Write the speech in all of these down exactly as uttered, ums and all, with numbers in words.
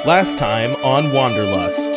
Last time on Wanderlust.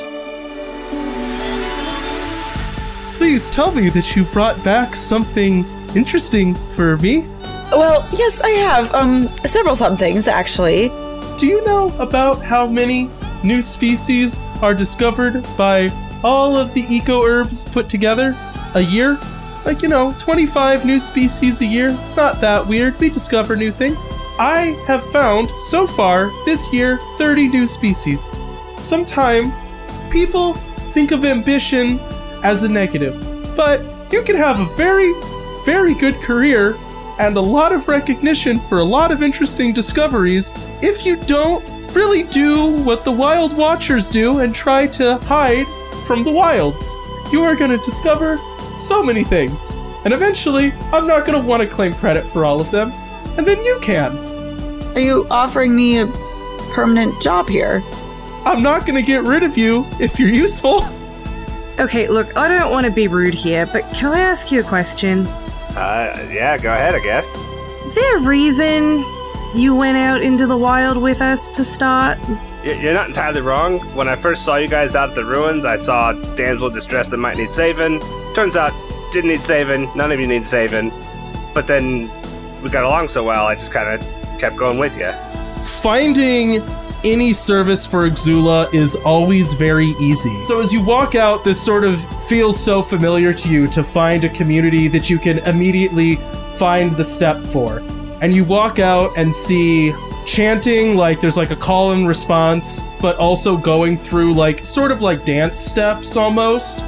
Please tell me that you brought back something interesting for me. Well, yes, I have. Um, several somethings, actually. Do you know about how many new species are discovered by all of the eco-herbs put together a year? Like, you know, twenty-five new species a year. It's not that weird. We discover new things. I have found, so far, this year, thirty new species. Sometimes, people think of ambition as a negative, but you can have a very, very good career and a lot of recognition for a lot of interesting discoveries if you don't really do what the Wild Watchers do and try to hide from the wilds. You are going to discover so many things, and eventually I'm not going to want to claim credit for all of them, and then you can. Are you offering me a permanent job here? I'm not going to get rid of you if you're useful. Okay, look, I don't want to be rude here, but can I ask you a question? Uh, yeah, go ahead, I guess. Is there a reason you went out into the wild with us to start? You're not entirely wrong. When I first saw you guys out at the ruins, I saw damsel in distress that might need saving. Turns out, didn't need saving. None of you need saving. But then we got along so well, I just kind of kept going with you. Finding any service for Xula is always very easy. So as you walk out, this sort of feels so familiar to you to find a community that you can immediately find the step for. And you walk out and see chanting, like there's like a call and response, but also going through like sort of like dance steps almost.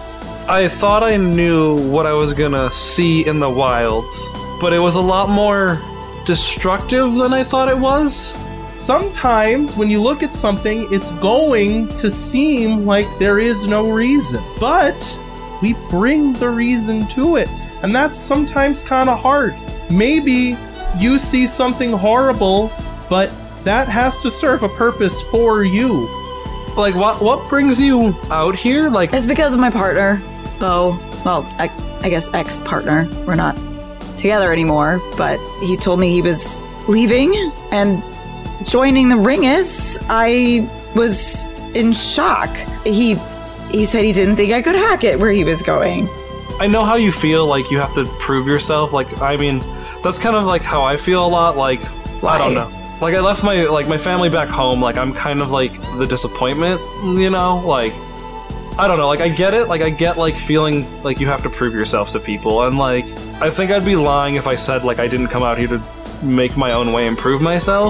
I thought I knew what I was gonna see in the wilds, but it was a lot more destructive than I thought it was. Sometimes when you look at something, it's going to seem like there is no reason, but we bring the reason to it, and that's sometimes kind of hard. Maybe you see something horrible, but that has to serve a purpose for you. Like, what what brings you out here? Like, It's because of my partner, Bo. Well, I, I guess ex-partner. We're not together anymore, but he told me he was leaving and joining the Ringus. I was in shock. He he said he didn't think I could hack it where he was going. I know how you feel, like you have to prove yourself. Like, I mean, that's kind of like how I feel a lot. Like, Why? I don't know. Like, I left my like my family back home. Like, I'm kind of like the disappointment, you know? Like, I don't know. Like, I get it. Like, I get like feeling like you have to prove yourself to people. And like, I think I'd be lying if I said like I didn't come out here to make my own way and prove myself.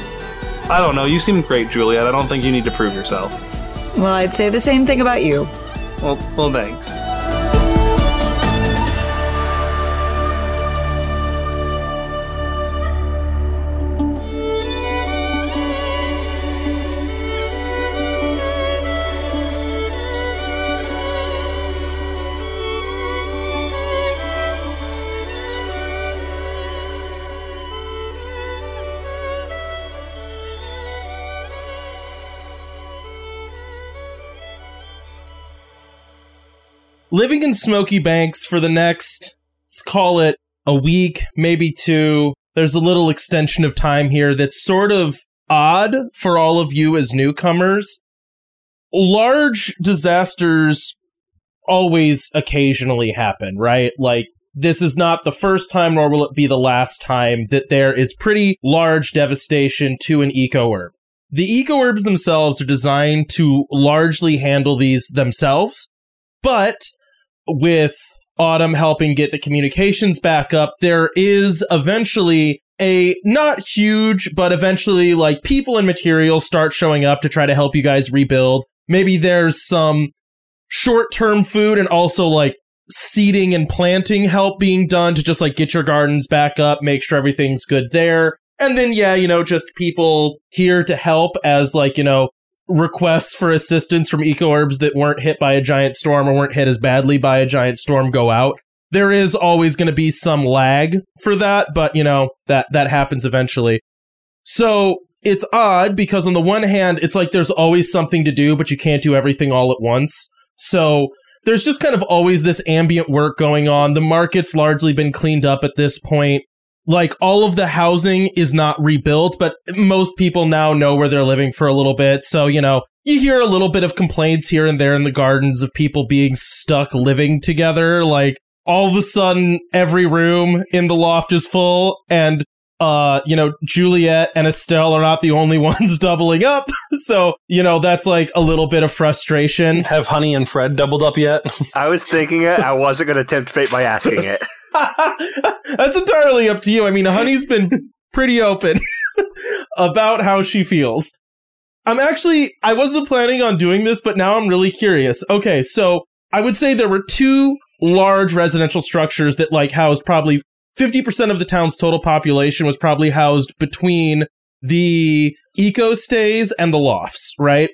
I don't know. You seem great, Juliet. I don't think you need to prove yourself. Well, I'd say the same thing about you. Well, well, thanks. Living in Smoky Banks for the next, let's call it a week, maybe two. There's a little extension of time here that's sort of odd for all of you as newcomers. Large disasters always occasionally happen, right? Like, this is not the first time, nor will it be the last time that there is pretty large devastation to an eco-herb. The eco-herbs themselves are designed to largely handle these themselves, but with Autumn helping get the communications back up, there is eventually a not huge, but eventually like people and materials start showing up to try to help you guys rebuild. Maybe there's some short-term food and also like seeding and planting help being done to just like get your gardens back up, make sure everything's good there. And then, yeah, you know, just people here to help as like, you know, requests for assistance from eco-herbs that weren't hit by a giant storm or weren't hit as badly by a giant storm go out. There is always going to be some lag for that, but, you know, that, that happens eventually. So it's odd because on the one hand, it's like there's always something to do, but you can't do everything all at once. So there's just kind of always this ambient work going on. The market's largely been cleaned up at this point. like all of the housing is not rebuilt, but most people now know where they're living for a little bit. So, you know, you hear a little bit of complaints here and there in the gardens of people being stuck living together. Like all of a sudden, every room in the loft is full, and uh, you know, Juliet and Estelle are not the only ones doubling up. So, you know, that's like a little bit of frustration. Have Honey and Fred doubled up yet? I was thinking it. I wasn't going to tempt fate by asking it. That's entirely up to you. I mean, Honey's been pretty open about how she feels. I'm actually, I wasn't planning on doing this, but now I'm really curious. Okay, so I would say there were two large residential structures that like housed probably fifty percent of the town's total population was probably housed between the eco stays and the lofts, right?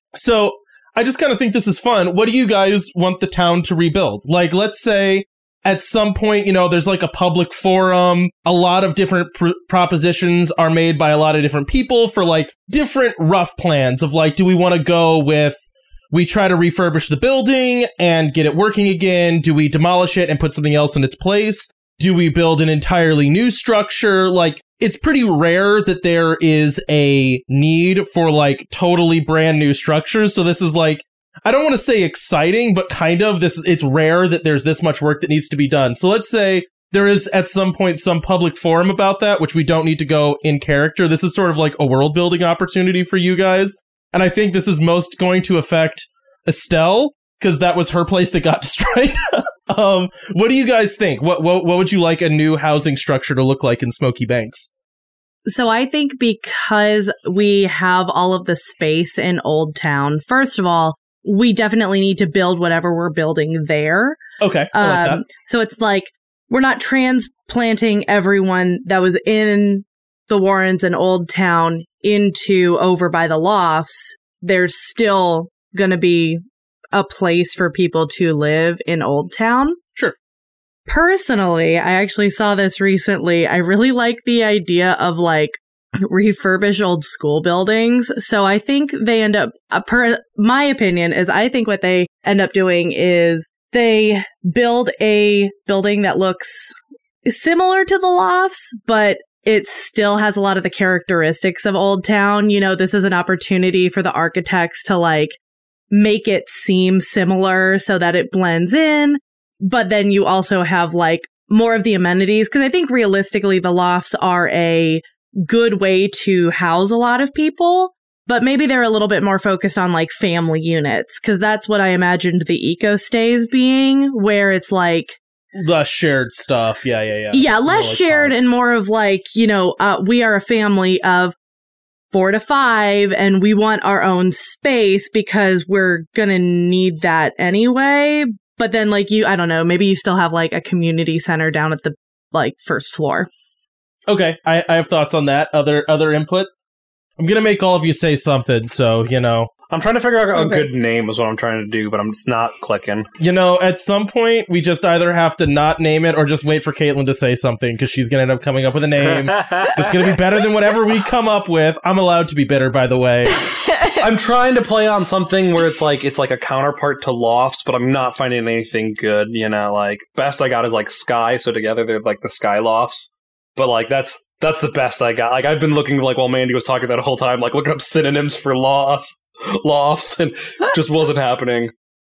So I just kind of think this is fun. What do you guys want the town to rebuild? Like, let's say at some point, you know, there's like a public forum. A lot of different pr- propositions are made by a lot of different people for like different rough plans of like, do we want to go with, we try to refurbish the building and get it working again? Do we demolish it and put something else in its place? Do we build an entirely new structure? Like, it's pretty rare that there is a need for like totally brand new structures. So this is like, I don't want to say exciting, but kind of this, it's rare that there's this much work that needs to be done. So let's say there is at some point some public forum about that, which we don't need to go in character. This is sort of like a world building opportunity for you guys. And I think this is most going to affect Estelle, because that was her place that got destroyed. um, what do you guys think? What, what what would you like a new housing structure to look like in Smoky Banks? So I think because we have all of the space in Old Town, first of all, we definitely need to build whatever we're building there. Okay, I like um, that. So it's like we're not transplanting everyone that was in the Warrens and Old Town into over by the lofts. There's still going to be a place for people to live in Old Town. Sure. Personally, I actually saw this recently. I really like the idea of like refurbish old school buildings. So I think they end up, uh, per my opinion is I think what they end up doing is they build a building that looks similar to the lofts, but it still has a lot of the characteristics of Old Town. You know, this is an opportunity for the architects to like make it seem similar so that it blends in. But then you also have like more of the amenities, because I think realistically the lofts are a good way to house a lot of people, but maybe they're a little bit more focused on like family units, because that's what I imagined the eco stays being, where it's like less shared stuff. Yeah, yeah, yeah. Yeah, less like shared pods. and more of like, you know, uh, we are a family of four to five and we want our own space because we're gonna need that anyway. But then like you, I don't know, maybe you still have like a community center down at the like first floor. Okay, I, I have thoughts on that. Other other input? I'm going to make all of you say something, so, you know. I'm trying to figure out a Okay. good name is what I'm trying to do, but I'm it's not clicking. You know, at some point, we just either have to not name it or just wait for Caitlin to say something, because she's going to end up coming up with a name that's going to be better than whatever we come up with. I'm allowed to be bitter, by the way. I'm trying to play on something where it's like it's like a counterpart to lofts, but I'm not finding anything good, you know, like best I got is like Sky, so together they're like the Sky Lofts. But like that's that's the best I got. Like I've been looking like while Mandy was talking that whole time, like looking up synonyms for lofts, lofts, and just wasn't happening.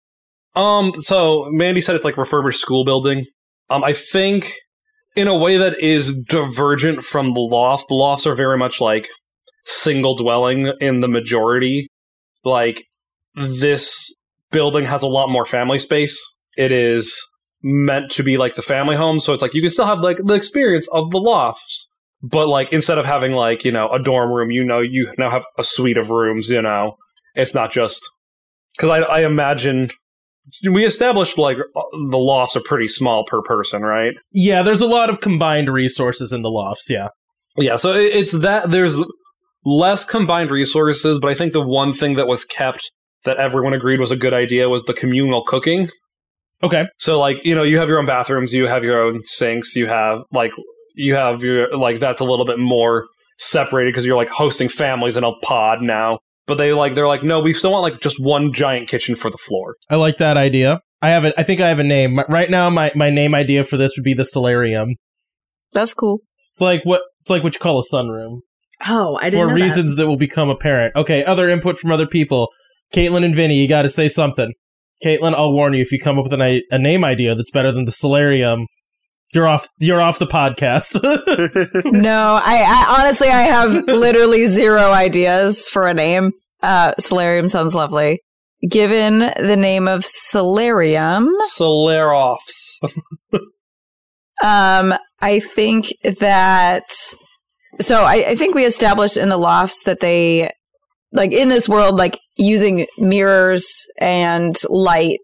Um, so Mandy said it's like refurbished school building. Um, I think in a way that is divergent from the lofts. The lofts are very much like single dwelling in the majority. Like this building has a lot more family space. It is meant to be like the family home, so it's like you can still have like the experience of the lofts, but like instead of having like, you know, a dorm room, you know, you now have a suite of rooms. You know, it's not just because I, I imagine we established like the lofts are pretty small per person, right? Yeah, there's a lot of combined resources in the lofts, yeah. Yeah, so it, it's that there's less combined resources, but I think the one thing that was kept that everyone agreed was a good idea was the communal cooking. Okay. So, like, you know, you have your own bathrooms, you have your own sinks, you have, like, you have your, like, that's a little bit more separated because you're, like, hosting families in a pod now. But they, like, they're like, no, we still want, like, just one giant kitchen for the floor. I like that idea. I have it. I think I have a name. Right now, my, my name idea for this would be the Solarium. That's cool. It's like what it's like what you call a sunroom. Oh, I didn't For know reasons that. that will become apparent. Okay, other input from other people. Caitlin and Vinny, you got to say something. Caitlin, I'll warn you, if you come up with an, a name idea that's better than the Solarium, you're off You're off the podcast. No, I, I honestly, I have literally zero ideas for a name. Uh, Solarium sounds lovely. Given the name of Solarium, Solaroffs. um, I think that. So I, I think we established in the lofts that they, like in this world, like using mirrors and light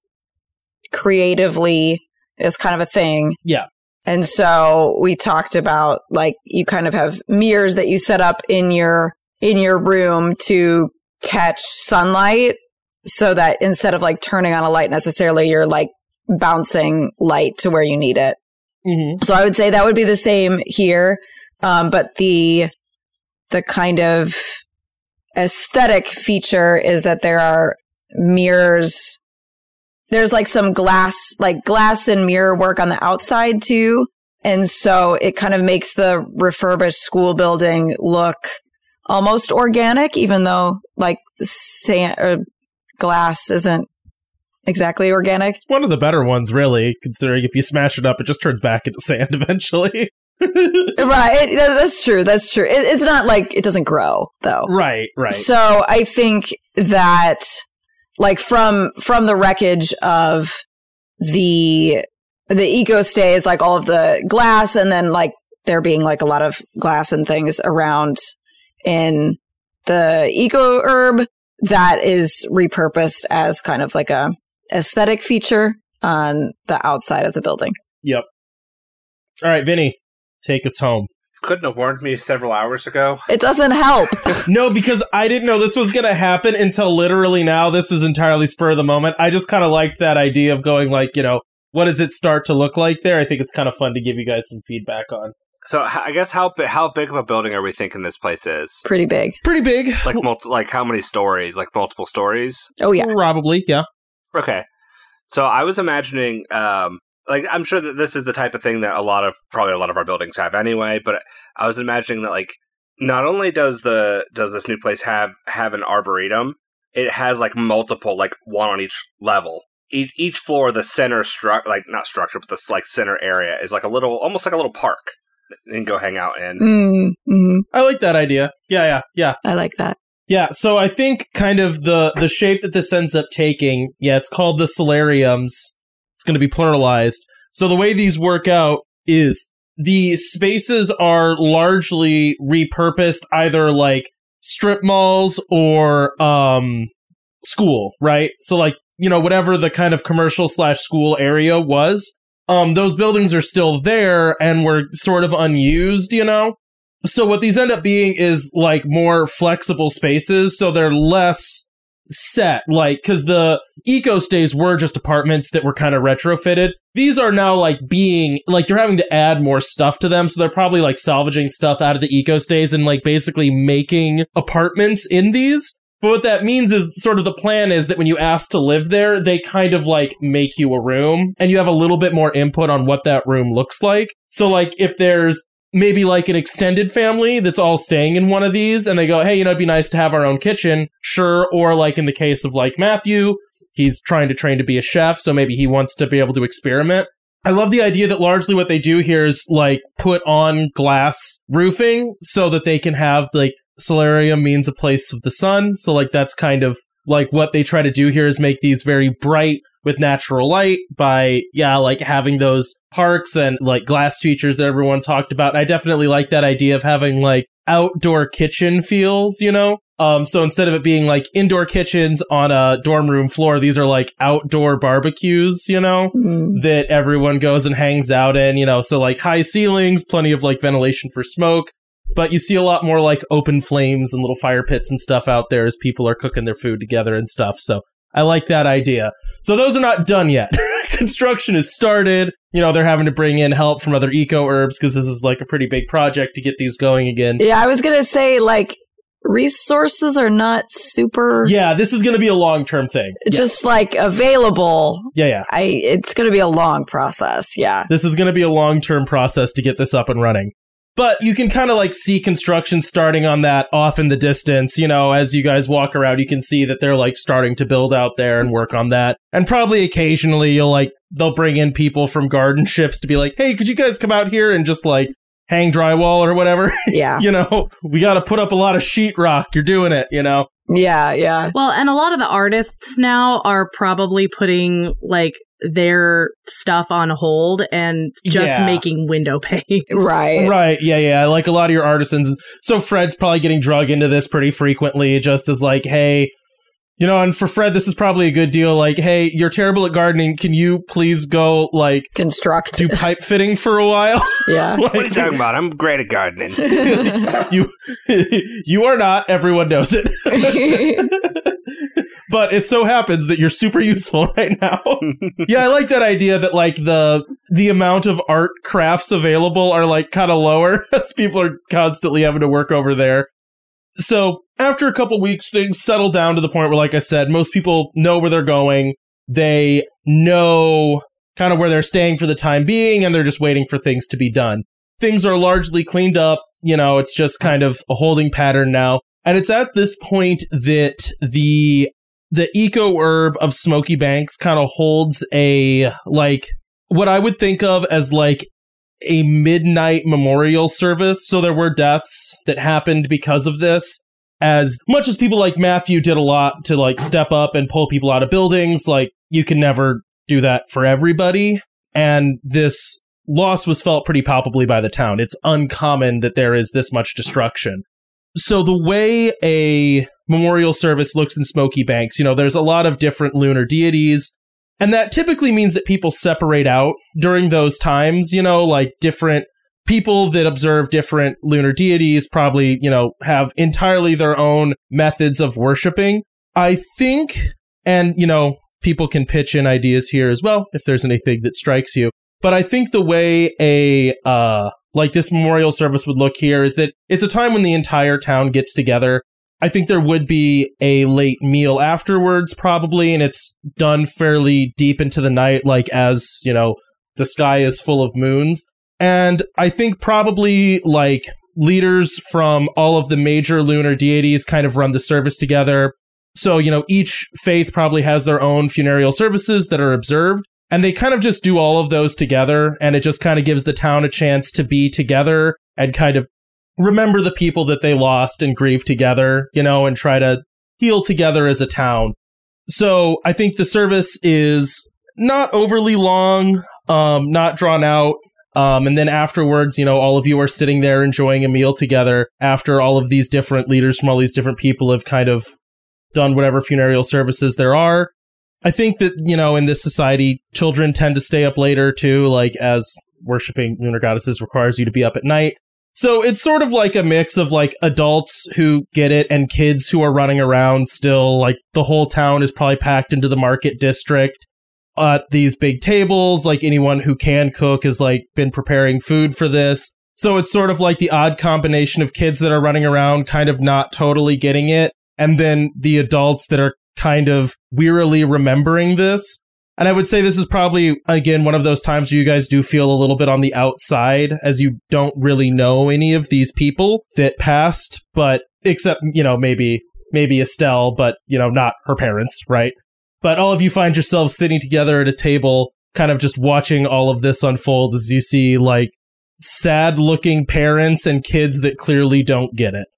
creatively is kind of a thing. Yeah. And so we talked about like you kind of have mirrors that you set up in your in your room to catch sunlight so that instead of like turning on a light necessarily, you're like bouncing light to where you need it. Mm-hmm. So I would say that would be the same here. Um, but the the kind of aesthetic feature is that there are mirrors. There's like some glass, like glass and mirror work on the outside too. And so it kind of makes the refurbished school building look almost organic, even though like sand or glass isn't exactly organic. It's one of the better ones, really, considering if you smash it up, it just turns back into sand eventually. Right. It, that's true. That's true. It, it's not like it doesn't grow, though. Right, right. So I think that, like, from from the wreckage of the the eco stays, like all of the glass, and then like there being like a lot of glass and things around in the eco herb, that is repurposed as kind of like a aesthetic feature on the outside of the building. Yep. All right, Vinny, take us home. Couldn't have warned me several hours ago. It doesn't help. No, because I didn't know this was going to happen until literally now. This is entirely spur of the moment. I just kind of liked that idea of going like, you know, what does it start to look like there? I think it's kind of fun to give you guys some feedback on. So h- I guess how bi- how big of a building are we thinking this place is? Pretty big. Pretty big. Like multi- like how many stories? Like multiple stories? Oh, yeah. Probably, yeah. Okay. So I was imagining, um, like, I'm sure that this is the type of thing that a lot of, probably a lot of our buildings have anyway, but I was imagining that, like, not only does the, does this new place have, have an arboretum, it has, like, multiple, like, one on each level. Each, each floor, the center stru- like, not structure, but this, like, center area is, like, a little, almost like a little park that you can go hang out in. Mm-hmm. I like that idea. Yeah, yeah, yeah. I like that. Yeah, so I think kind of the, the shape that this ends up taking, yeah, it's called the solariums. It's going to be pluralized. So the way these work out is the spaces are largely repurposed, either like strip malls or um, school, right? So like, you know, whatever the kind of commercial slash school area was, um, those buildings are still there and were sort of unused, you know? So what these end up being is like more flexible spaces, so they're less set, like, because the eco stays were just apartments that were kind of retrofitted. These are now like being, like, you're having to add more stuff to them, so they're probably like salvaging stuff out of the eco stays and like basically making apartments in these. But what that means is sort of the plan is that when you ask to live there, they kind of like make you a room and you have a little bit more input on what that room looks like. So like if there's maybe like an extended family that's all staying in one of these and they go, hey, you know, it'd be nice to have our own kitchen. Sure. Or like in the case of like Matthew, he's trying to train to be a chef. So maybe he wants to be able to experiment. I love the idea that largely what they do here is like put on glass roofing so that they can have like solarium means a place of the sun. So like that's kind of like what they try to do here is make these very bright with natural light by, yeah, like having those parks and like glass features that everyone talked about. I definitely like that idea of having like outdoor kitchen feels, you know? Um, so instead of it being like indoor kitchens on a dorm room floor, these are like outdoor barbecues, you know, Mm. that everyone goes and hangs out in, you know? So like high ceilings, plenty of like ventilation for smoke. But you see a lot more like open flames and little fire pits and stuff out there as people are cooking their food together and stuff. So I like that idea. So those are not done yet. Construction is started. You know, they're having to bring in help from other eco herbs because this is like a pretty big project to get these going again. Yeah, I was going to say, like, resources are not super Yeah, this is going to be a long-term thing. just like available. Yeah, yeah. I it's going to be a long process. Yeah. This is going to be a long-term process to get this up and running. But you can kind of like see construction starting on that off in the distance. You know, as you guys walk around, you can see that they're like starting to build out there and work on that. And probably occasionally you'll like, they'll bring in people from garden shifts to be like, hey, could you guys come out here and just like hang drywall or whatever? Yeah. You know, we got to put up a lot of sheetrock. You're doing it, you know? Yeah, yeah. Well, and a lot of the artists now are probably putting like their stuff on hold and just Yeah. making window panes. Right. Right. Yeah. Yeah. Like a lot of your artisans. So Fred's probably getting drug into this pretty frequently, just as like, hey, you know, and for Fred, this is probably a good deal. Like, hey, you're terrible at gardening. Can you please go like Construct. do pipe fitting for a while? Yeah. Like, What are you talking about? I'm great at gardening. you, you are not. Everyone knows it. But it so happens that you're super useful right now. Yeah, I like that idea that like the the amount of art crafts available are like kind of lower as people are constantly having to work over there. So after a couple weeks, things settle down to the point where, like I said, most people know where they're going. They know kind of where they're staying for the time being, and they're just waiting for things to be done. Things are largely cleaned up. You know, it's just kind of a holding pattern now. And it's at this point that the the eco herb of Smoky Banks kind of holds a, like, what I would think of as like a midnight memorial service. So there were deaths that happened because of this. As much as people like Matthew did a lot to like step up and pull people out of buildings, like you can never do that for everybody. And this loss was felt pretty palpably by the town. It's uncommon that there is this much destruction. So the way a memorial service looks in Smoky Banks, you know, there's a lot of different lunar deities, and that typically means that people separate out during those times, you know, like different people that observe different lunar deities probably, you know, have entirely their own methods of worshiping. I think, and, you know, people can pitch in ideas here as well if there's anything that strikes you. But I think the way a, uh, like this memorial service would look here is that it's a time when the entire town gets together. I think there would be a late meal afterwards, probably, and it's done fairly deep into the night, like as, you know, the sky is full of moons. And I think probably like leaders from all of the major lunar deities kind of run the service together. So, you know, each faith probably has their own funereal services that are observed. And they kind of just do all of those together, and it just kind of gives the town a chance to be together and kind of remember the people that they lost and grieve together, you know, and try to heal together as a town. So I think the service is not overly long, um, not drawn out. Um, and then afterwards, you know, all of you are sitting there enjoying a meal together after all of these different leaders from all these different people have kind of done whatever funereal services there are. I think that, you know, in this society, children tend to stay up later too, like as worshiping lunar goddesses requires you to be up at night. So it's sort of like a mix of like adults who get it and kids who are running around still. Like the whole town is probably packed into the market district at these big tables. Like anyone who can cook has like been preparing food for this. So it's sort of like the odd combination of kids that are running around kind of not totally getting it, and then the adults that are kind of wearily remembering this. And I would say this is probably, again, one of those times where you guys do feel a little bit on the outside, as you don't really know any of these people that passed, but except, you know, maybe maybe Estelle, but, you know, not her parents, right? But all of you find yourselves sitting together at a table, kind of just watching all of this unfold as you see, like, sad-looking parents and kids that clearly don't get it.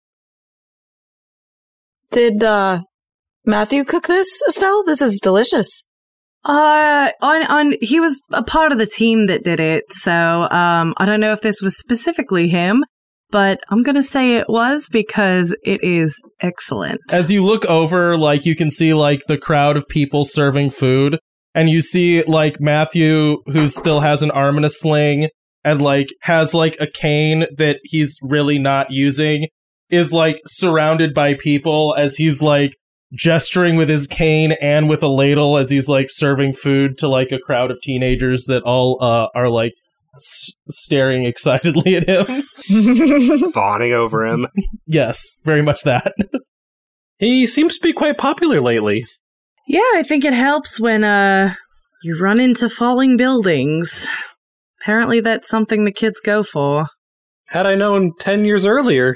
Did, uh... Matthew cook this, Estelle? This is delicious. Uh, on, on, he was a part of the team that did it, so, um, I don't know if this was specifically him, but I'm gonna say it was because it is excellent. As you look over, like, you can see, like, the crowd of people serving food, and you see, like, Matthew, who still has an arm in a sling, and, like, has, like, a cane that he's really not using, is, like, surrounded by people as he's, like, gesturing with his cane and with a ladle as he's like serving food to like a crowd of teenagers that all uh, are like s- staring excitedly at him. Fawning over him. Yes, very much that. He seems to be quite popular lately. Yeah, I think it helps when uh you run into falling buildings. Apparently that's something the kids go for. Had I known ten years earlier,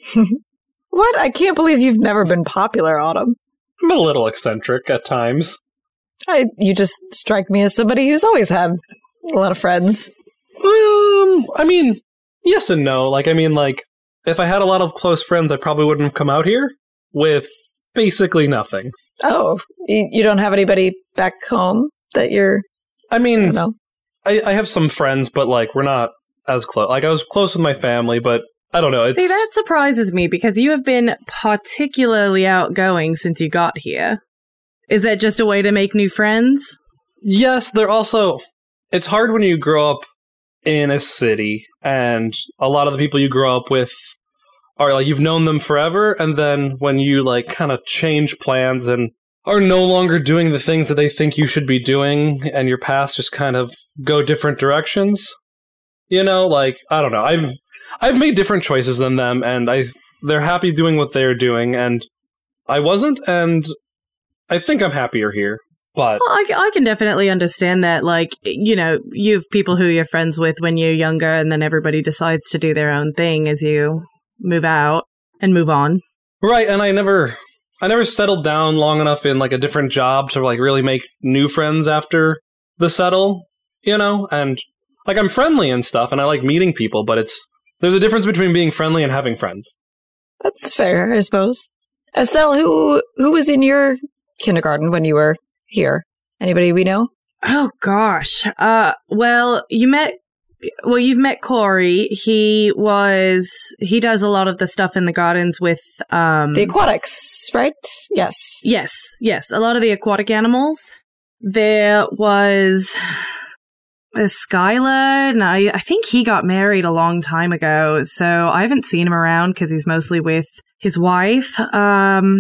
What? I can't believe you've never been popular, Autumn. I'm a little eccentric at times. I, you just strike me as somebody who's always had a lot of friends. Um, I mean, yes and no. Like, I mean, like, if I had a lot of close friends, I probably wouldn't have come out here with basically nothing. Oh, you, you don't have anybody back home that you're... I mean, I don't know. I, I have some friends, but, like, we're not as close. Like, I was close with my family, but I don't know. It's... See, that surprises me because you have been particularly outgoing since you got here. Is that just a way to make new friends? Yes, they're also... It's hard when you grow up in a city, and a lot of the people you grow up with are, like, you've known them forever, and then when you, like, kind of change plans and are no longer doing the things that they think you should be doing, and your paths just kind of go different directions, you know, like, I don't know, I've I've made different choices than them, and I they're happy doing what they're doing, and I wasn't, and I think I'm happier here. But Well, I, I can definitely understand that. Like, you know, you have people who you're friends with when you're younger, and then everybody decides to do their own thing as you move out and move on. Right, and I never, I never settled down long enough in, like, a different job to, like, really make new friends after the settle, you know? And, like, I'm friendly and stuff, and I like meeting people, but it's, there's a difference between being friendly and having friends. That's fair, I suppose. Estelle, who who was in your kindergarten when you were here? Anybody we know? Oh gosh. Uh, well, you met. Well, you've met Corey. He was. He does a lot of the stuff in the gardens with um The aquatics, right? Yes. Yes, yes, a lot of the aquatic animals. There was a Skylar, and I, I think he got married a long time ago, so I haven't seen him around because he's mostly with his wife. Um,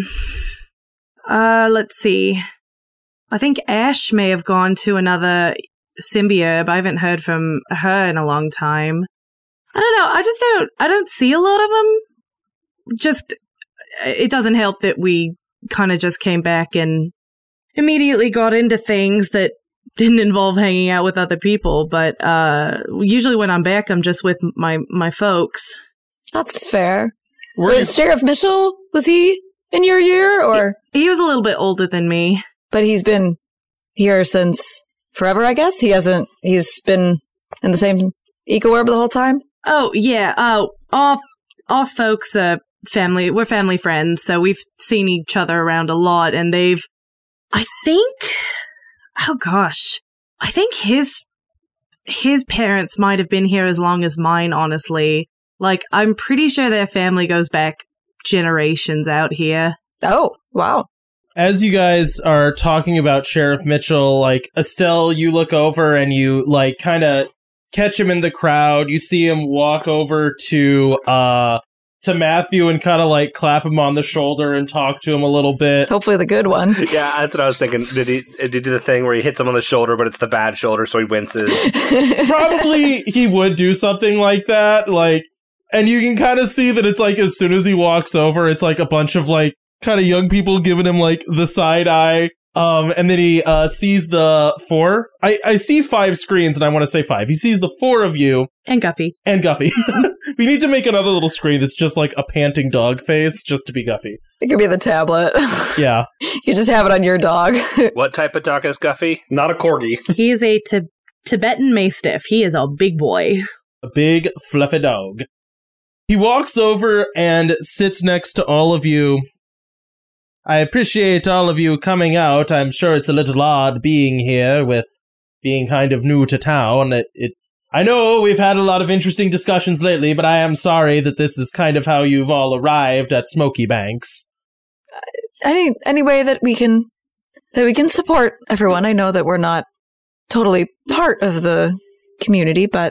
uh, let's see. I think Ash may have gone to another symbiote, but I haven't heard from her in a long time. I don't know. I just don't. I don't see a lot of them. Just, it doesn't help that we kind of just came back and immediately got into things that didn't involve hanging out with other people. But uh, usually when I'm back, I'm just with my my folks. That's fair. Were Was Sheriff Mitchell, was he in your year, or? He, he was a little bit older than me. But he's been here since forever, I guess? He hasn't, he's been in the same eco-orb the whole time? Oh, yeah. Uh, our, our folks are family. We're family friends, so we've seen each other around a lot, and they've, I think, oh gosh, I think his, his parents might have been here as long as mine, honestly. Like, I'm pretty sure their family goes back generations out here. Oh, wow. As you guys are talking about Sheriff Mitchell, like, Estelle, you look over and you, like, kind of catch him in the crowd. You see him walk over to, uh, to Matthew and kind of, like, clap him on the shoulder and talk to him a little bit. Hopefully the good one. Yeah, that's what I was thinking. Did he, did he do the thing where he hits him on the shoulder, but it's the bad shoulder, so he winces? Probably he would do something like that, like, and you can kind of see that it's, like, as soon as he walks over, it's, like, a bunch of, like, kind of young people giving him like the side eye, um, and then he uh, sees the four. I, I see five screens, and I want to say five. He sees the four of you And Guffy. and Guffy. We need to make another little screen that's just like a panting dog face, just to be Guffy. It could be the tablet. Yeah, You just have it on your dog. What type of dog is Guffy? Not a corgi. He is a t- Tibetan Mastiff. He is a big boy. a big fluffy dog. He walks over and sits next to all of you. I appreciate all of you coming out. I'm sure it's a little odd being here with being kind of new to town. It, it, I know we've had a lot of interesting discussions lately, but I am sorry that this is kind of how you've all arrived at Smoky Banks. Any any way that we can that we can support everyone. I know that we're not totally part of the community, but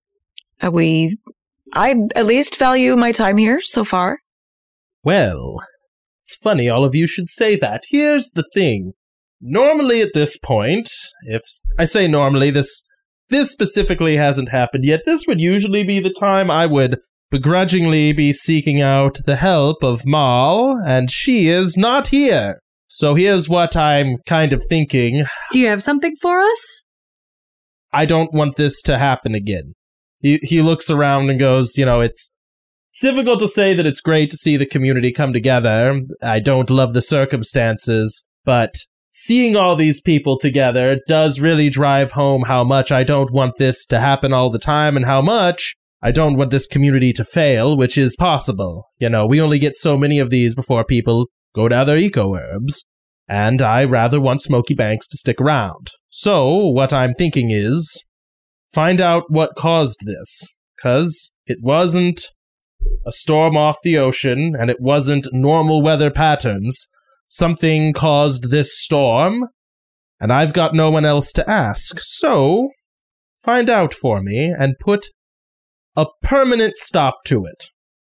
we I at least value my time here so far. Well, it's funny all of you should say that. Here's the thing. Normally at this point, if I say normally, this this specifically hasn't happened yet, this would usually be the time I would begrudgingly be seeking out the help of Mal, and she is not here. So here's what I'm kind of thinking. Do you have something for us? I don't want this to happen again. He he looks around and goes, you know, it's, it's difficult to say that it's great to see the community come together. I don't love the circumstances, but seeing all these people together does really drive home how much I don't want this to happen all the time and how much I don't want this community to fail, which is possible. You know, we only get so many of these before people go to other eco-herbs, and I rather want Smoky Banks to stick around. So, what I'm thinking is, find out what caused this, because it wasn't a storm off the ocean, and it wasn't normal weather patterns. Something caused this storm, and I've got no one else to ask. So, find out for me and put a permanent stop to it.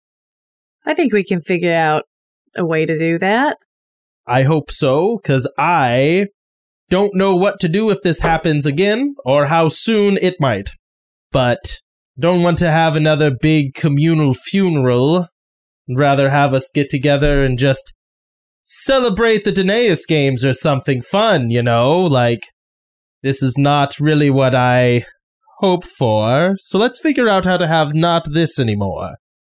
I think we can figure out a way to do that. I hope so, because I don't know what to do if this happens again, or how soon it might. But don't want to have another big communal funeral. I'd rather have us get together and just celebrate the Danaeus games or something fun, you know? Like, this is not really what I hope for, so let's figure out how to have not this anymore.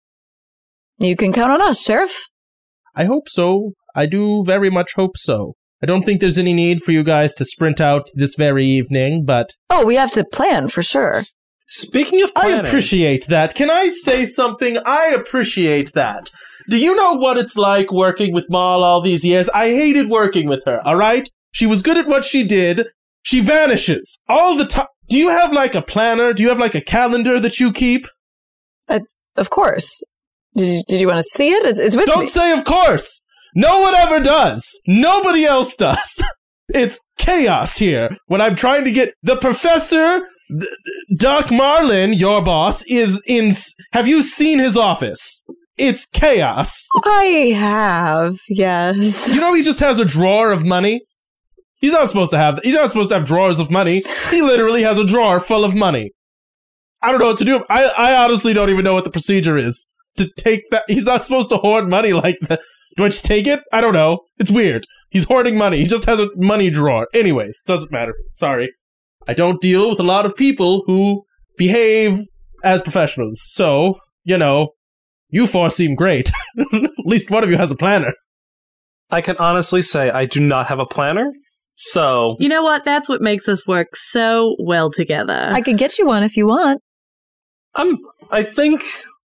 You can count on us, Sheriff. I hope so. I do very much hope so. I don't think there's any need for you guys to sprint out this very evening, but... Oh, we have to plan, for sure. Speaking of planning... I appreciate that. Can I say something? I appreciate that. Do you know what it's like working with Maul all these years? I hated working with her, alright? She was good at what she did. She vanishes all the time. Do you have, like, a planner? Do you have, like, a calendar that you keep? Uh, of course. Did you, did you want to see it? It's, it's with Don't me. say of course! No one ever does! Nobody else does! It's chaos here when I'm trying to get... The professor, D- Doc Marlin, your boss, is in... Have you seen his office? It's chaos. I have, yes. You know he just has a drawer of money? He's not supposed to have... He's not supposed to have drawers of money. He literally has a drawer full of money. I don't know what to do. I, I honestly don't even know what the procedure is to take that. He's not supposed to hoard money like that. Do I just take it? I don't know. It's weird. He's hoarding money. He just has a money drawer. Anyways, doesn't matter. Sorry. I don't deal with a lot of people who behave as professionals. So, you know, you four seem great. At least one of you has a planner. I can honestly say I do not have a planner. So, You know what? That's what makes us work so well together. I could get you one if you want. I'm, I think,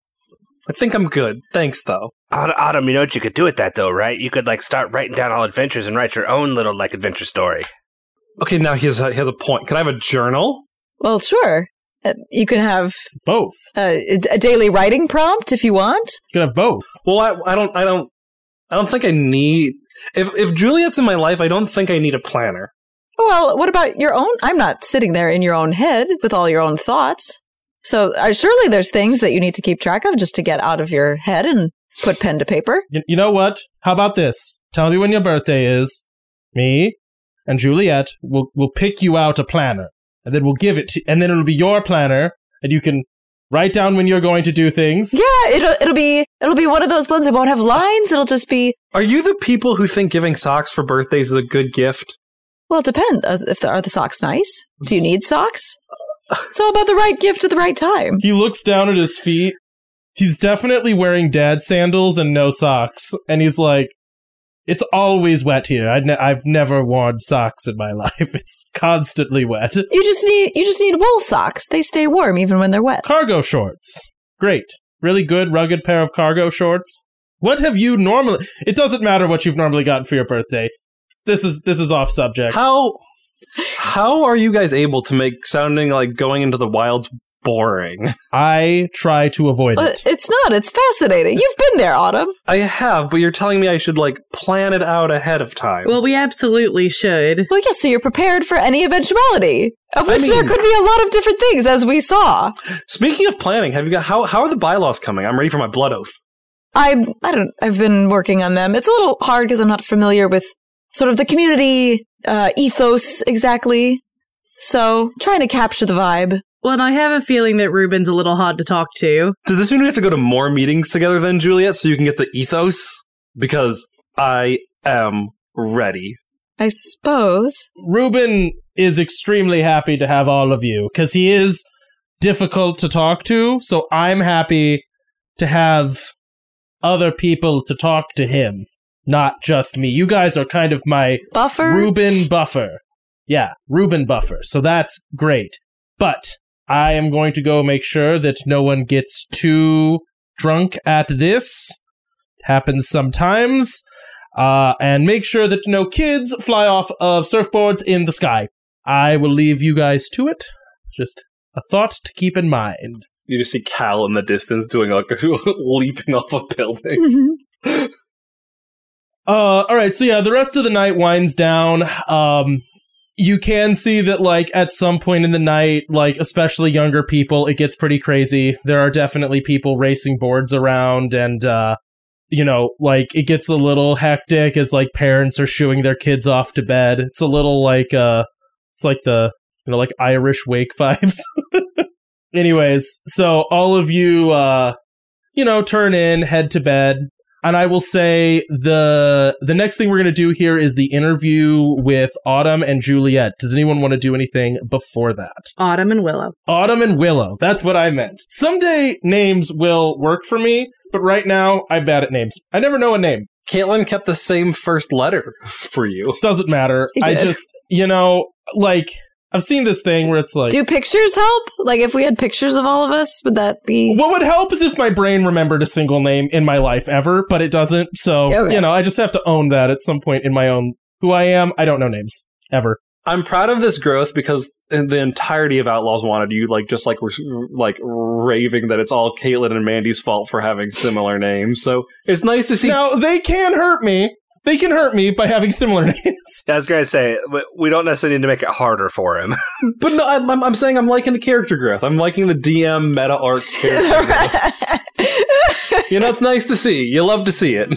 I think I'm good. Thanks, though. Autumn, you know what you could do with that, though, right? You could, like, start writing down all adventures and write your own little, like, adventure story. Okay, now he has a, he has a point. Can I have a journal? Well, sure. Uh, you can have Both. uh, a, a daily writing prompt if you want. You can have both. Well, I, I don't, I don't, I don't think I need. If if Juliet's in my life, I don't think I need a planner. Well, what about your own? I'm not sitting there in your own head with all your own thoughts. So uh, surely there's things that you need to keep track of just to get out of your head and put pen to paper. You, you know what? How about this? Tell me when your birthday is. Me and Juliet will will pick you out a planner, and then we'll give it to, and then it'll be your planner, and you can write down when you're going to do things. Yeah, it'll it'll be it'll be one of those ones that won't have lines. It'll just be. Are you the people who think giving socks for birthdays is a good gift? Well, it depends. Uh, If the, are the socks nice? Do you need socks? It's all about the right gift at the right time. He looks down at his feet. He's definitely wearing dad sandals and no socks, and he's like, "It's always wet here. I've, ne- I've never worn socks in my life. It's constantly wet." You just need you just need wool socks. They stay warm even when they're wet. Cargo shorts. Great. Really good, rugged pair of cargo shorts. What have you normally... It doesn't matter what you've normally gotten for your birthday. This is this is off subject. How how are you guys able to make sounding like going into the wilds boring? I try to avoid Uh, it. It's not. It's fascinating. You've been there, Autumn. I have, but you're telling me I should like plan it out ahead of time. well, we absolutely should. Well, yes, so you're prepared for any eventuality, of I which mean- there could be a lot of different things, as we saw. Speaking of planning, have you got how how are the bylaws coming? I'm ready for my blood oath. I I don't. I've been working on them. It's a little hard because I'm not familiar with sort of the community uh, ethos exactly. So trying to capture the vibe. Well, and I have a feeling that Ruben's a little hard to talk to. Does this mean we have to go to more meetings together then, Juliet, so you can get the ethos? Because I am ready. I suppose. Ruben is extremely happy to have all of you, because he is difficult to talk to, so I'm happy to have other people to talk to him, not just me. You guys are kind of my Buffer? Reuben buffer. Yeah, Reuben buffer. So that's great. But I am going to go make sure that no one gets too drunk at this. It happens sometimes. Uh, and make sure that no kids fly off of surfboards in the sky. I will leave you guys to it. Just a thought to keep in mind. You just see Cal in the distance doing like leaping off a building. Mm-hmm. uh, all right, so yeah, the rest of the night winds down. Um, you can see that, like, at some point in the night, like, especially younger people, it gets pretty crazy. There are definitely people racing boards around, and, uh, you know, like, it gets a little hectic as, like, parents are shooing their kids off to bed. It's a little like, uh, it's like the, you know, like Irish wake vibes. Anyways, so all of you, uh, you know, turn in, head to bed. And I will say the the next thing we're going to do here is the interview with Autumn and Juliet. Does anyone want to do anything before that? Autumn and Willow. Autumn and Willow. That's what I meant. Someday names will work for me, but right now I'm bad at names. I never know a name. Caitlin kept the same first letter for you. Doesn't matter. He I did. just, you know, like, I've seen this thing where it's like... Do pictures help? Like, if we had pictures of all of us, would that be... What would help is if my brain remembered a single name in my life ever, but it doesn't. So, Okay. you know, I just have to own that at some point in my own... Who I am, I don't know names. Ever. I'm proud of this growth because in the entirety of Outlaws Wanted, you like just like were like raving that it's all Caitlin and Mandy's fault for having similar names. So it's nice to see. Now, they can hurt me. They can hurt me by having similar names. I was going to say, we- we don't necessarily need to make it harder for him. But no, I'm, I'm I'm saying I'm liking the character growth. I'm liking the D M meta arc character growth. You know, it's nice to see. You love to see it.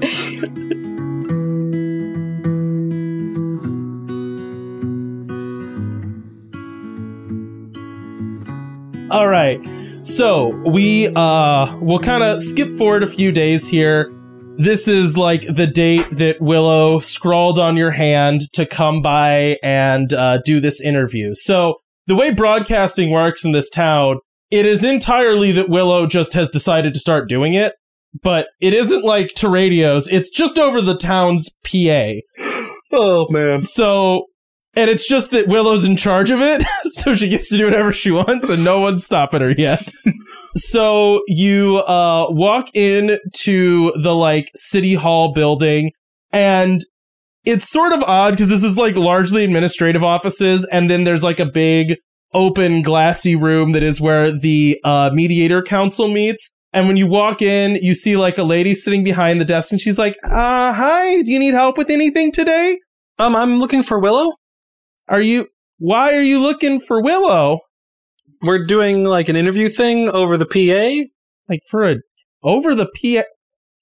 All right. So, we uh will kind of skip forward a few days here. This is like the date that Willow scrawled on your hand to come by and uh, do this interview. So, the way broadcasting works in this town, it is entirely that Willow just has decided to start doing it, but it isn't like to radios. It's just over the town's P A. Oh, man. So, and it's just that Willow's in charge of it, so she gets to do whatever she wants, and no one's stopping her yet. So you uh, walk in to the, like, City Hall building, and it's sort of odd, because this is, like, largely administrative offices, and then there's, like, a big, open, glassy room that is where the uh, Mediator Council meets. And when you walk in, you see, like, a lady sitting behind the desk, and she's like, uh, hi, do you need help with anything today? Um, I'm looking for Willow. Are you... Why are you looking for Willow? We're doing like an interview thing over the P A. Like, for a... Over the P A...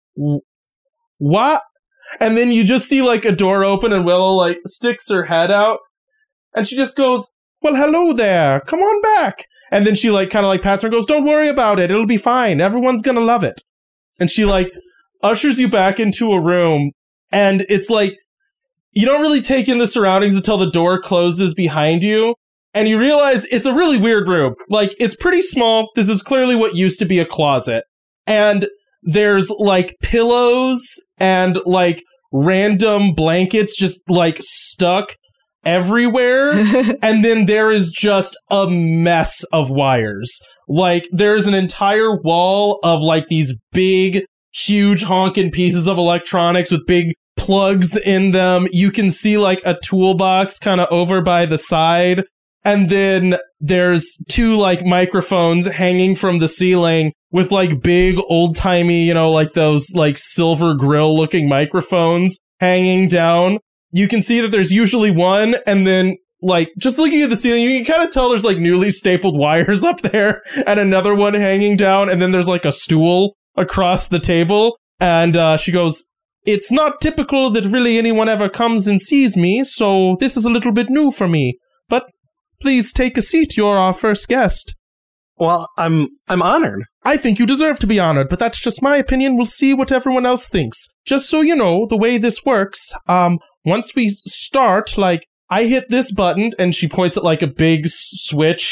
What? And then you just see, like, a door open and Willow, like, sticks her head out. And she just goes, well, hello there. Come on back. And then she, like, kind of, like, pats her and goes, don't worry about it. It'll be fine. Everyone's gonna love it. And she, like, ushers you back into a room. And it's, like... You don't really take in the surroundings until the door closes behind you, and you realize it's a really weird room. Like, it's pretty small. This is clearly what used to be a closet. And there's, like, pillows and, like, random blankets just, like, stuck everywhere. And then there is just a mess of wires. Like, there's an entire wall of, like, these big, huge honking pieces of electronics with big plugs in them. You can see like a toolbox kind of over by the side, and then there's two like microphones hanging from the ceiling with like big old-timey, you know, like those like silver grill looking microphones hanging down. You can see that there's usually one, and then like just looking at the ceiling, you can kind of tell there's like newly stapled wires up there and another one hanging down, and then there's like a stool across the table. And uh, she goes, it's not typical that really anyone ever comes and sees me, so this is a little bit new for me. But please take a seat. You're our first guest. Well, I'm I'm honored. I think you deserve to be honored, but that's just my opinion. We'll see what everyone else thinks. Just so you know, the way this works, um, once we start, like, I hit this button, and she points at, like, a big s- switch,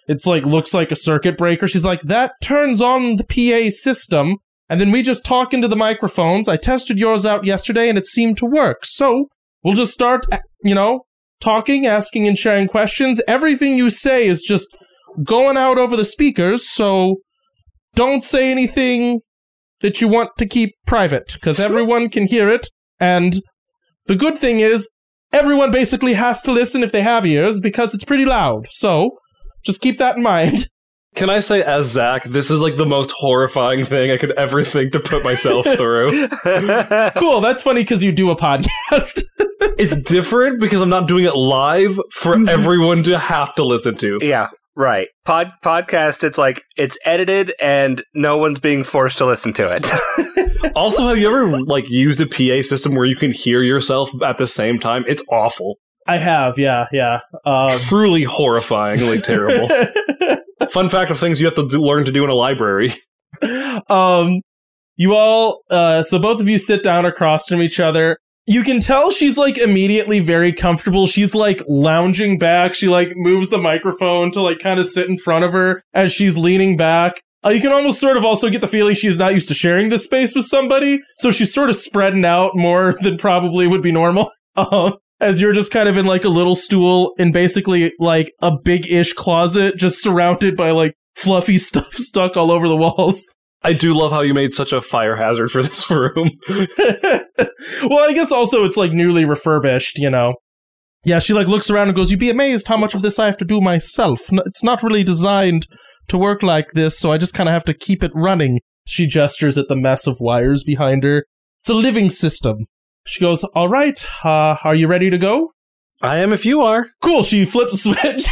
It's like, looks like a circuit breaker. She's like, that turns on the P A system, and then we just talk into the microphones. I tested yours out yesterday, and it seemed to work. So, we'll just start, you know, talking, asking and sharing questions. Everything you say is just going out over the speakers, so don't say anything that you want to keep private, because everyone can hear it, and the good thing is, everyone basically has to listen if they have ears, because it's pretty loud, so just keep that in mind. Can I say, as Zach, this is like the most horrifying thing I could ever think to put myself through. Cool, that's funny because you do a podcast. It's different because I'm not doing it live for everyone to have to listen to. Yeah. Right. Pod podcast, it's like, it's edited and no one's being forced to listen to it. Also, have you ever, like, used a P A system where you can hear yourself at the same time? It's awful. I have, yeah, yeah. Um, Truly horrifyingly terrible. Fun fact of things you have to do, learn to do in a library. Um, you all, uh, so both of you sit down across from each other. You can tell she's, like, immediately very comfortable. She's, like, lounging back. She, like, moves the microphone to, like, kind of sit in front of her as she's leaning back. Uh, you can almost sort of also get the feeling she's not used to sharing this space with somebody, so she's sort of spreading out more than probably would be normal. Uh, as you're just kind of in, like, a little stool in basically, like, a big-ish closet just surrounded by, like, fluffy stuff stuck all over the walls. I do love how you made such a fire hazard for this room. Well, I guess also it's like newly refurbished, you know. Yeah, she like looks around and goes, "You'd be amazed how much of this I have to do myself. It's not really designed to work like this, so I just kind of have to keep it running." She gestures at the mess of wires behind her. It's a living system. She goes, "All right, uh, are you ready to go?" I am if you are. Cool, she flips a switch.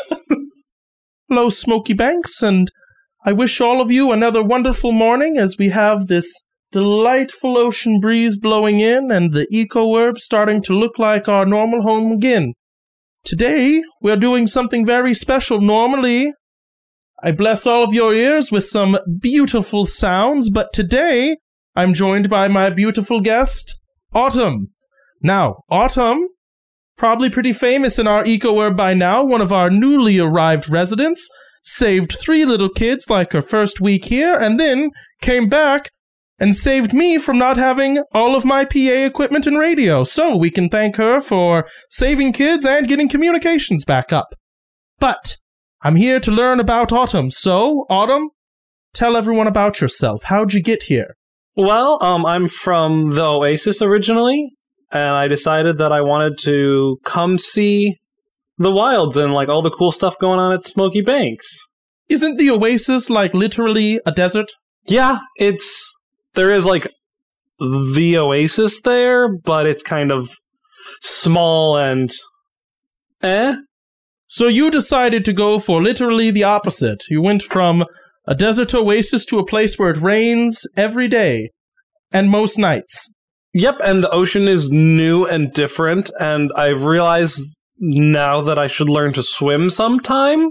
Hello, Smoky Banks, and I wish all of you another wonderful morning as we have this delightful ocean breeze blowing in and the eco-herb starting to look like our normal home again. Today, we're doing something very special. Normally, I bless all of your ears with some beautiful sounds, but today, I'm joined by my beautiful guest, Autumn. Now, Autumn, probably pretty famous in our eco-herb by now, one of our newly arrived residents, saved three little kids like her first week here, and then came back and saved me from not having all of my P A equipment and radio. So we can thank her for saving kids and getting communications back up. But I'm here to learn about Autumn. So, Autumn, tell everyone about yourself. How'd you get here? Well, um, I'm from the Oasis originally, and I decided that I wanted to come see the wilds and like all the cool stuff going on at Smoky Banks. Isn't the Oasis like literally a desert? Yeah, it's there is like the Oasis there, but it's kind of small and eh. So you decided to go for literally the opposite. You went from a desert oasis to a place where it rains every day and most nights. Yep, and the ocean is new and different, and I've realized now that I should learn to swim sometime.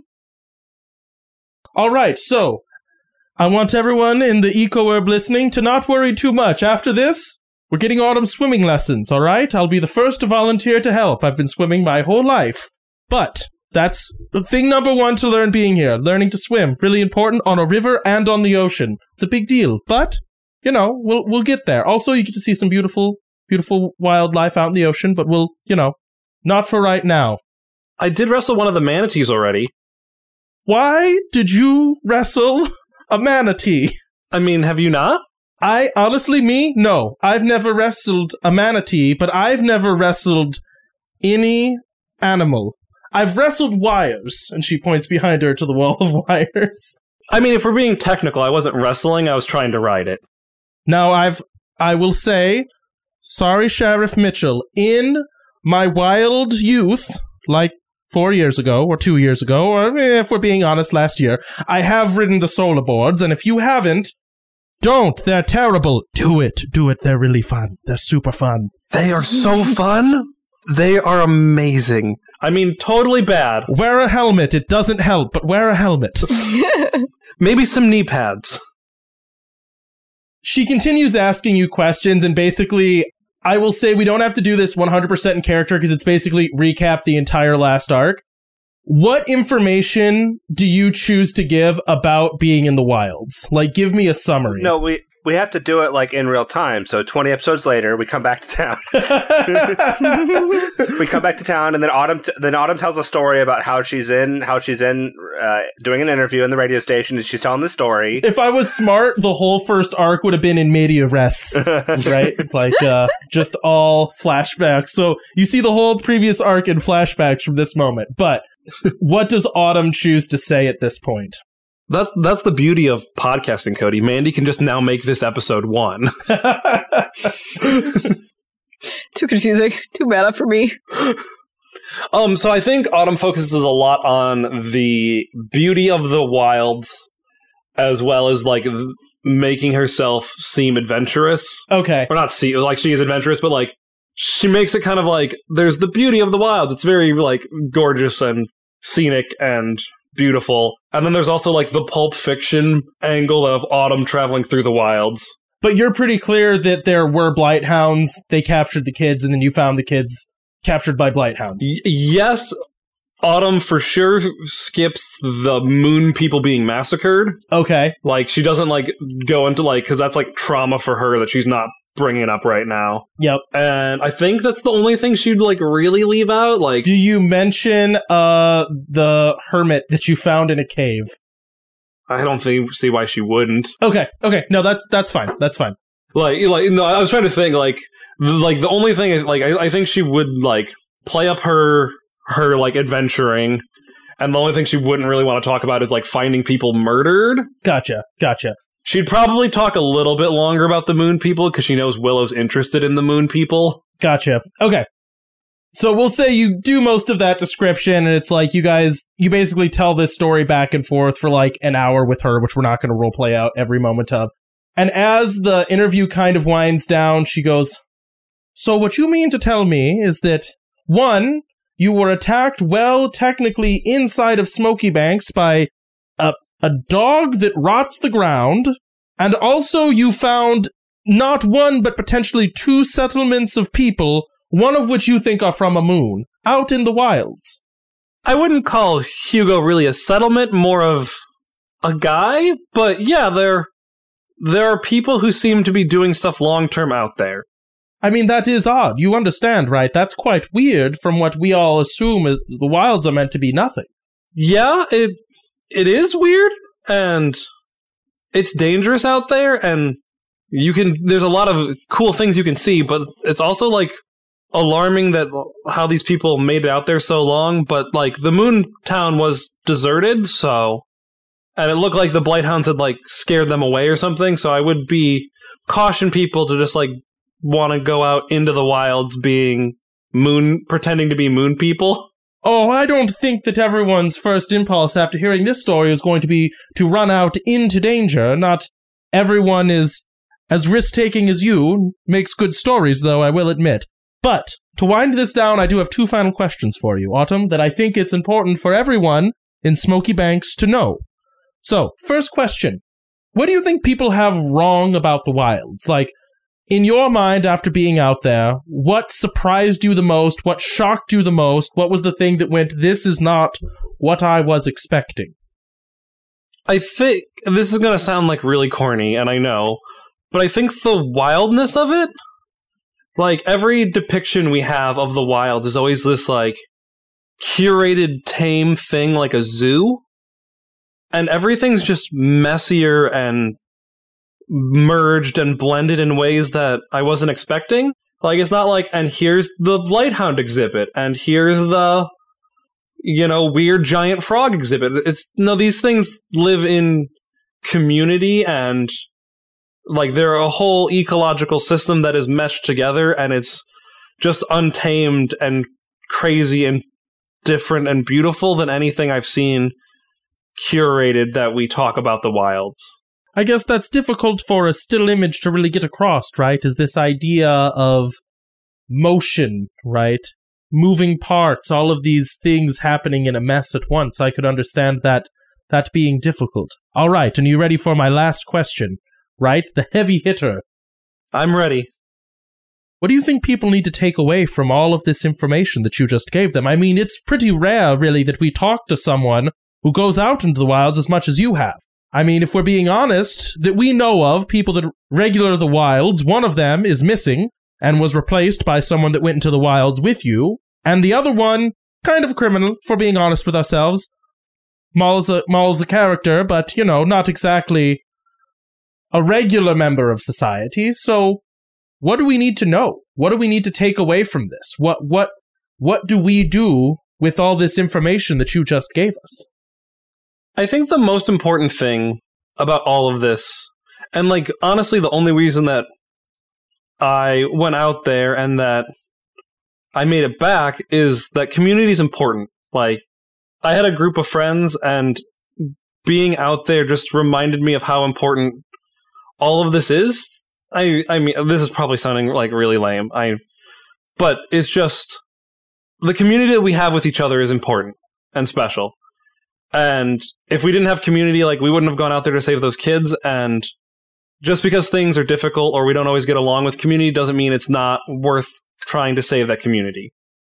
All right, so I want everyone in the eco-herb listening to not worry too much. After this, we're getting Autumn swimming lessons, all right? I'll be the first to volunteer to help. I've been swimming my whole life. But that's the thing number one to learn being here, learning to swim. Really important on a river and on the ocean. It's a big deal, but, you know, we'll we'll get there. Also, you get to see some beautiful, beautiful wildlife out in the ocean, but we'll, you know, not for right now. I did wrestle one of the manatees already. Why did you wrestle a manatee? I mean, have you not? I, honestly, me, no. I've never wrestled a manatee, but I've never wrestled any animal. I've wrestled wires, and she points behind her to the wall of wires. I mean, if we're being technical, I wasn't wrestling, I was trying to ride it. Now, I've, I will say, sorry, Sheriff Mitchell, in my wild youth, like four years ago, or two years ago, or if we're being honest, last year, I have ridden the solar boards, and if you haven't, don't. They're terrible. Do it. Do it. They're really fun. They're super fun. They are so fun. They are amazing. I mean, totally bad. Wear a helmet. It doesn't help, but wear a helmet. Maybe some knee pads. She continues asking you questions, and basically, I will say we don't have to do this one hundred percent in character because it's basically recap the entire last arc. what information do you choose to give about being in the wilds? Like, give me a summary. No, we we have to do it like in real time. So twenty episodes later, we come back to town. we come back to town, and then Autumn t- then Autumn tells a story about how she's in how she's in uh, doing an interview in the radio station, and she's telling the story. If I was smart, the whole first arc would have been in media res, right? It's like uh, just all flashbacks. So you see the whole previous arc in flashbacks from this moment. But what does Autumn choose to say at this point? That's that's the beauty of podcasting, Cody. Mandy can just now make this episode one. Too confusing. Too meta for me. Um, so I think Autumn focuses a lot on the beauty of the wilds, as well as like th- making herself seem adventurous. Okay. Or not see like she is adventurous, but like she makes it kind of like there's the beauty of the wilds. It's very like gorgeous and scenic and beautiful. And then there's also like the Pulp Fiction angle of Autumn traveling through the wilds. But you're pretty clear that there were Blighthounds, they captured the kids, and then you found the kids captured by Blighthounds. Y- yes, Autumn for sure skips the moon people being massacred. Okay. Like, she doesn't, like, go into, like, because that's, like, trauma for her that she's not bringing up right now. Yep. And I think that's the only thing she'd, like, really leave out. Like, do you mention uh the hermit that you found in a cave? I don't think see why she wouldn't. Okay, okay. No, that's that's fine. That's fine. Like, like no, I was trying to think, like, the, like, the only thing, like, I, I think she would, like, play up her, her, like, adventuring, and the only thing she wouldn't really want to talk about is, like, finding people murdered. Gotcha, gotcha. She'd probably talk a little bit longer about the moon people, because she knows Willow's interested in the moon people. Gotcha. Okay. So we'll say you do most of that description, and it's like you guys, you basically tell this story back and forth for like an hour with her, which we're not going to roleplay out every moment of. And as the interview kind of winds down, she goes, so what you mean to tell me is that, one, you were attacked, well, technically inside of Smoky Banks by a, a dog that rots the ground, and also you found not one, but potentially two settlements of people, one of which you think are from a moon, out in the wilds. I wouldn't call Hugo really a settlement, more of a guy, but yeah, there, there are people who seem to be doing stuff long-term out there. I mean, that is odd. You understand, right? That's quite weird from what we all assume is the wilds are meant to be nothing. Yeah, it it is weird, and it's dangerous out there, and you can, there's a lot of cool things you can see, but it's also, like, alarming that how these people made it out there so long, but, like, the moon town was deserted, so, and it looked like the Blighthounds had, like, scared them away or something, so I would be caution people to just, like, want to go out into the wilds being moon, pretending to be moon people. Oh, I don't think that everyone's first impulse after hearing this story is going to be to run out into danger. Not everyone is as risk-taking as you. Makes good stories, though, I will admit. But, to wind this down, I do have two final questions for you, Autumn, that I think it's important for everyone in Smoky Banks to know. So, first question. What do you think people have wrong about the wilds? Like, in your mind, after being out there, what surprised you the most? What shocked you the most? What was the thing that went, this is not what I was expecting? I think, this is going to sound like really corny, and I know, but I think the wildness of it, like, every depiction we have of the wild is always this, like, curated, tame thing like a zoo, and everything's just messier and merged and blended in ways that I wasn't expecting. Like, it's not like, and here's the Blighthound exhibit, and here's the, you know, weird giant frog exhibit. It's, no, these things live in community, and, like, they're a whole ecological system that is meshed together, and it's just untamed and crazy and different and beautiful than anything I've seen curated that we talk about the wilds. I guess that's difficult for a still image to really get across, right? Is this idea of motion, right? Moving parts, all of these things happening in a mess at once. I could understand that that being difficult. All right, and you ready for my last question, right? The heavy hitter. I'm ready. What do you think people need to take away from all of this information that you just gave them? I mean, it's pretty rare, really, that we talk to someone who goes out into the wilds as much as you have. I mean, if we're being honest, that we know of people that regular the wilds, one of them is missing and was replaced by someone that went into the wilds with you, and the other one, kind of a criminal, for being honest with ourselves. Maul's a, Maul's a character, but, you know, not exactly a regular member of society, so what do we need to know? What do we need to take away from this? What what what do we do with all this information that you just gave us? I think the most important thing about all of this, and like honestly the only reason that I went out there and that I made it back is that community is important. Like, I had a group of friends, and being out there just reminded me of how important all of this is. I I mean, this is probably sounding like really lame. I, but it's just the community that we have with each other is important and special. And if we didn't have community, like, we wouldn't have gone out there to save those kids. And just because things are difficult or we don't always get along with community doesn't mean it's not worth trying to save that community.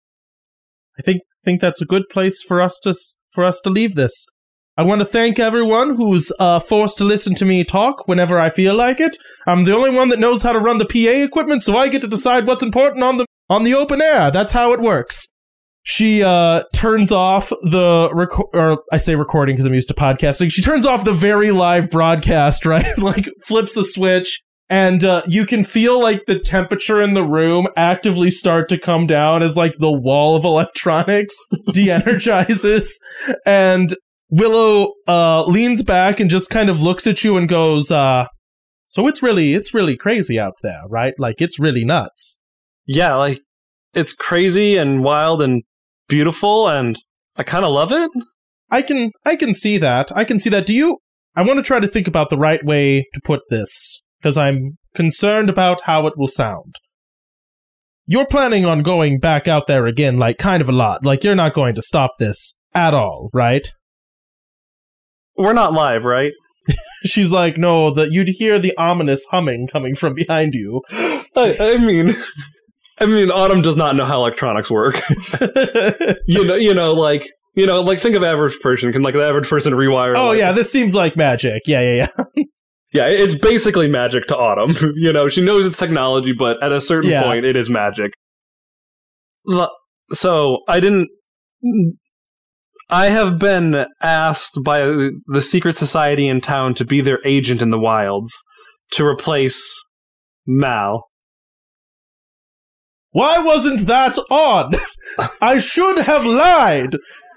I think think that's a good place for us to for us to leave this. I want to thank everyone who's uh, forced to listen to me talk whenever I feel like it. I'm the only one that knows how to run the P A equipment, so I get to decide what's important on the on the open air. That's how it works. She uh, turns off the reco- or I say recording because I'm used to podcasting. She turns off the very live broadcast, right? Like, flips a switch, and uh, you can feel like the temperature in the room actively start to come down as like the wall of electronics de-energizes, and Willow uh, leans back and just kind of looks at you and goes, uh, so it's really, it's really crazy out there, right? Like, it's really nuts. Yeah, like, it's crazy and wild and beautiful, and I kind of love it. I can, I can see that. I can see that. Do you, I want to try to think about the right way to put this, because I'm concerned about how it will sound. You're planning on going back out there again, like, kind of a lot. Like, you're not going to stop this at all, right? We're not live, right? She's like, no, that you'd hear the ominous humming coming from behind you. I, I mean, I mean, Autumn does not know how electronics work. you know, you know, like, you know, like, think of average person. Can like the average person rewire? Oh like, yeah, this seems like magic. Yeah, yeah, yeah. Yeah, it's basically magic to Autumn. You know, she knows it's technology, but at a certain yeah. point, it is magic. So I didn't. I have been asked by the secret society in town to be their agent in the wilds to replace Mal. Why wasn't that on? I should have lied.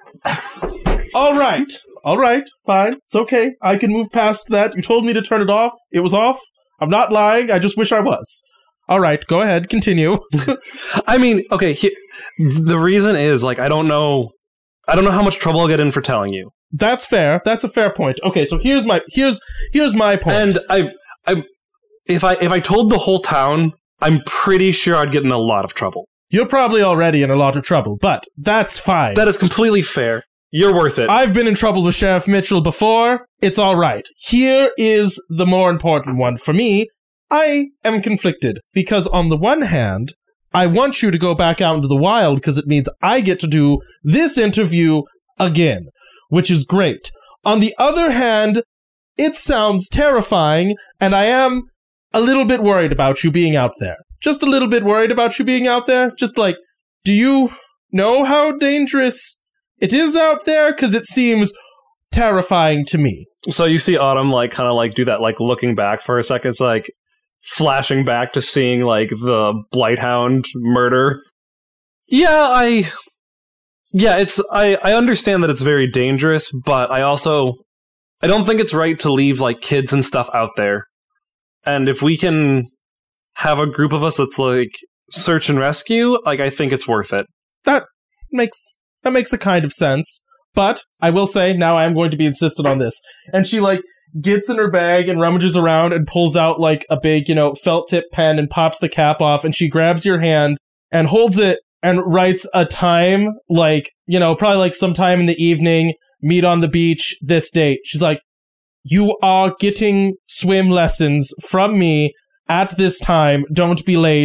All right. All right. Fine. It's okay. I can move past that. You told me to turn it off. It was off. I'm not lying. I just wish I was. All right. Go ahead. Continue. I mean, okay. He, the reason is, like, I don't know. I don't know how much trouble I'll get in for telling you. That's fair. That's a fair point. Okay, so here's my here's here's my point. And I, I, if I if I told the whole town, I'm pretty sure I'd get in a lot of trouble. You're probably already in a lot of trouble, but that's fine. That is completely fair. You're worth it. I've been in trouble with Sheriff Mitchell before. It's all right. Here is the more important one for me. I am conflicted because on the one hand, I want you to go back out into the wild because it means I get to do this interview again, which is great. On the other hand, it sounds terrifying, and I am a little bit worried about you being out there. Just a little bit worried about you being out there. Just like, do you know how dangerous it is out there? Because it seems terrifying to me. So you see Autumn, like, kind of like do that, like, looking back for a second. It's like flashing back to seeing, like, the Blighthound murder. Yeah, I... Yeah, it's... I, I understand that it's very dangerous, but I also... I don't think it's right to leave, like, kids and stuff out there. And if we can have a group of us that's, like, search and rescue, like, I think it's worth it. That makes... That makes a kind of sense. But, I will say, now I am going to be insistent on this. And she, like, gets in her bag and rummages around and pulls out, like, a big, you know, felt tip pen and pops the cap off, and she grabs your hand and holds it and writes a time, like, you know, probably like sometime in the evening, meet on the beach, this date. She's like, you are getting swim lessons from me at this time. Don't be late.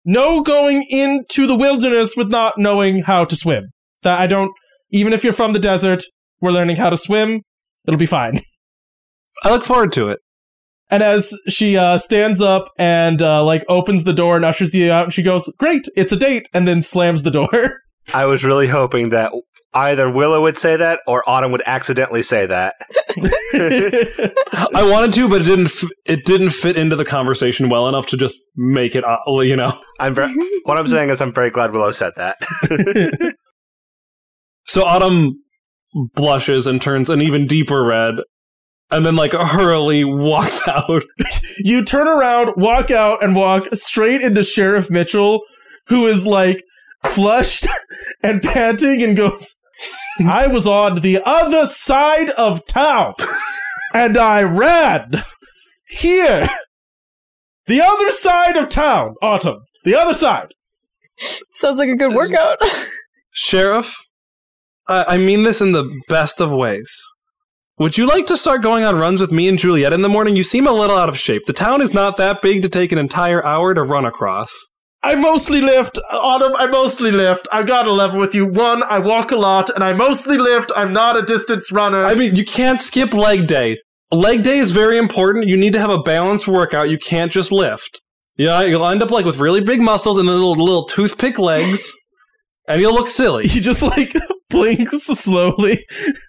no going into the wilderness with not knowing how to swim. That I don't, even if you're from the desert, we're learning how to swim. It'll be fine. I look forward to it. And as she uh, stands up and uh, like opens the door and ushers you out, and she goes, "Great, it's a date," and then slams the door. I was really hoping that either Willow would say that or Autumn would accidentally say that. I wanted to, but it didn't. F- it didn't fit into the conversation well enough to just make it. Uh, you know, I'm ver- what I'm saying is I'm very glad Willow said that. So Autumn blushes and turns an even deeper red, and then like hurriedly walks out. You turn around, walk out, and walk straight into Sheriff Mitchell, who is like flushed and panting, and goes, "I was on the other side of town, and I ran here. The other side of town, Autumn. The other side." Sounds like a good workout. Sheriff, I-, I mean this in the best of ways. Would you like to start going on runs with me and Juliet in the morning? You seem a little out of shape. The town is not that big to take an entire hour to run across. I mostly lift, Autumn, I mostly lift. I gotta level with you. One, I walk a lot, and I mostly lift. I'm not a distance runner. I mean, you can't skip leg day. Leg day is very important. You need to have a balanced workout. You can't just lift. Yeah, you'll end up like with really big muscles and then little, little toothpick legs, and you'll look silly. He just like blinks slowly.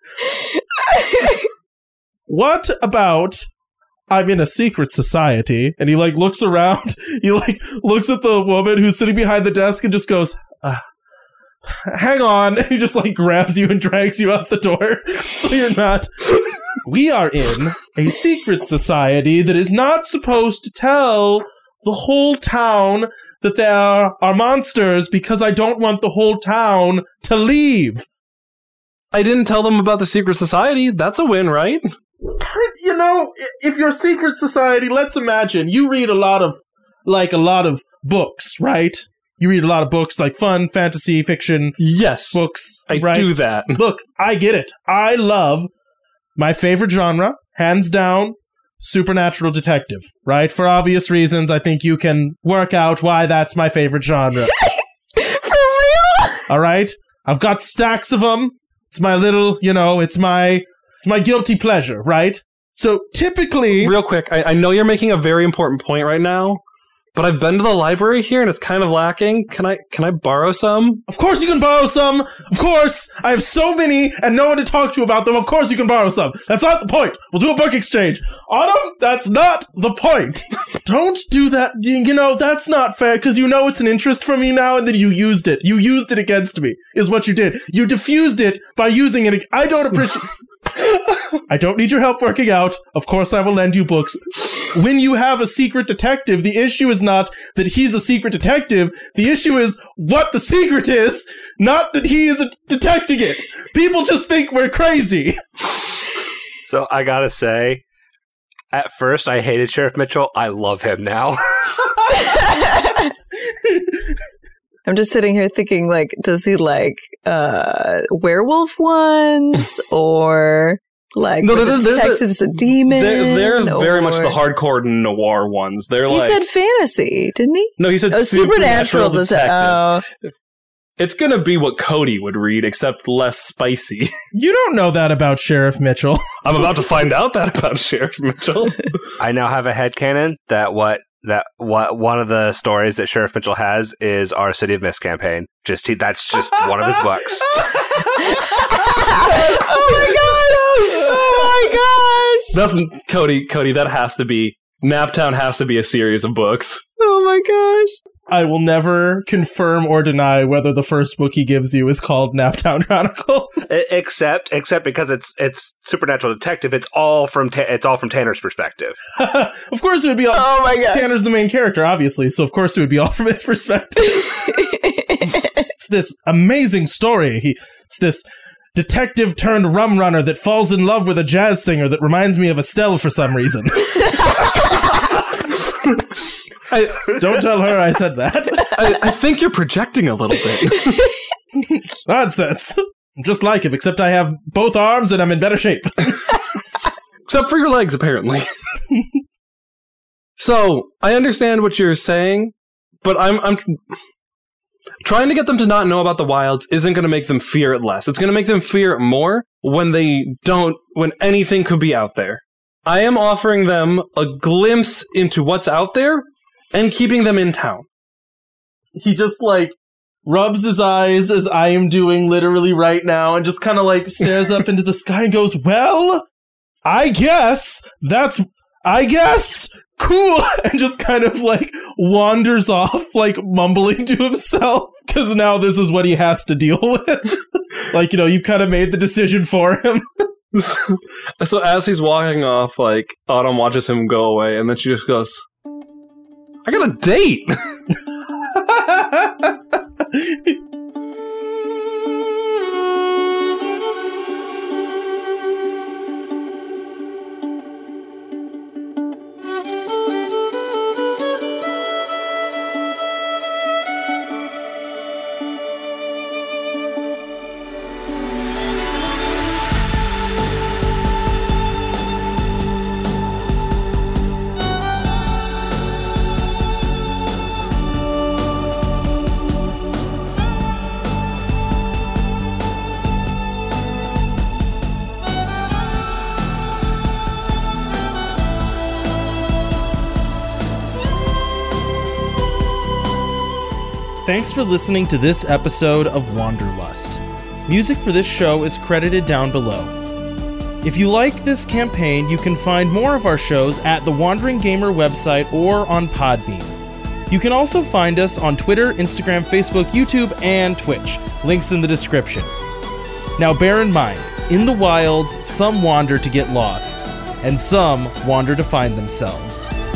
What about I'm in a secret society? And he like looks around. He like looks at the woman who's sitting behind the desk and just goes, uh, "Hang on." And he just like grabs you and drags you out the door. So you're not. We are in a secret society that is not supposed to tell the whole town that there are monsters because I don't want the whole town to leave. I didn't tell them about the secret society. That's a win, right? You know, if your secret society, let's imagine you read a lot of, like, a lot of books, right? You read a lot of books, like fun, fantasy, fiction Yes. books, I right? do that. Look, I get it. I love my favorite genre, hands down, supernatural detective, right? For obvious reasons, I think you can work out why that's my favorite genre. For real? All right? I've got stacks of them. It's my little, you know, it's my it's my guilty pleasure, right? So typically... Real quick, I, I know you're making a very important point right now, but I've been to the library here and it's kind of lacking. Can I can I borrow some? Of course you can borrow some. Of course. I have so many and no one to talk to about them. Of course you can borrow some. That's not the point. We'll do a book exchange. Autumn, that's not the point. Don't do that. You know, that's not fair because you know it's an interest from me now and then you used it. You used it against me is what you did. You diffused it by using it. I don't appreciate... I don't need your help working out. Of course I will lend you books. When you have a secret detective, the issue is not that he's a secret detective. The issue is what the secret is, not that he is detecting it. People just think we're crazy. So I gotta say, at first I hated Sheriff Mitchell. I love him now. I'm just sitting here thinking, like, does he like uh, werewolf ones or like No, were they're- the they're the- detectives a demon? They're, they're very much or- the hardcore noir ones. They're He like said fantasy, didn't he? no, he said Oh, supernatural, supernatural. detective. Oh, It's gonna be what Cody would read, except less spicy. You don't know that about Sheriff Mitchell. I'm about to find out that about Sheriff Mitchell. I now have a headcanon that what that what one of the stories that Sheriff Mitchell has is our City of Mist campaign. Just he, that's just one of his books. oh my gosh! Oh my gosh! Doesn't Cody? Cody, that has to be Naptown. Has to be a series of books. Oh my gosh! I will never confirm or deny whether the first book he gives you is called Naptown Chronicles. I- except except because it's it's supernatural detective. It's all from ta- it's all from Tanner's perspective. Of course it would be all... Oh my gosh! Tanner's the main character, obviously, so of course it would be all from his perspective. It's this amazing story. He, it's this detective turned rum runner that falls in love with a jazz singer that reminds me of Estelle for some reason. I, Don't tell her I said that. I, I think you're projecting a little bit. Nonsense. I'm just like him, except I have both arms and I'm in better shape. Except for your legs, apparently. So, I understand what you're saying, but I'm I'm trying to get them to not know about the wilds isn't going to make them fear it less. It's going to make them fear it more when they don't, when anything could be out there. I am offering them a glimpse into what's out there and keeping them in town. He just, like, rubs his eyes as I am doing literally right now and just kind of, like, stares up into the sky and goes, well, I guess that's, I guess, cool, and just kind of, like, wanders off, like, mumbling to himself, because now this is what he has to deal with. Like, you know, you kind of made the decision for him. So as he's walking off, like, Autumn watches him go away, and then she just goes, I got a date! Thanks for listening to this episode of Wanderlust. Music for this show is credited down below. If you like this campaign, you can find more of our shows at the Wandering Gamer website or on Podbean. You can also find us on Twitter, Instagram, Facebook, YouTube, and Twitch. Links in the description. Now bear in mind, in the wilds, some wander to get lost, and some wander to find themselves.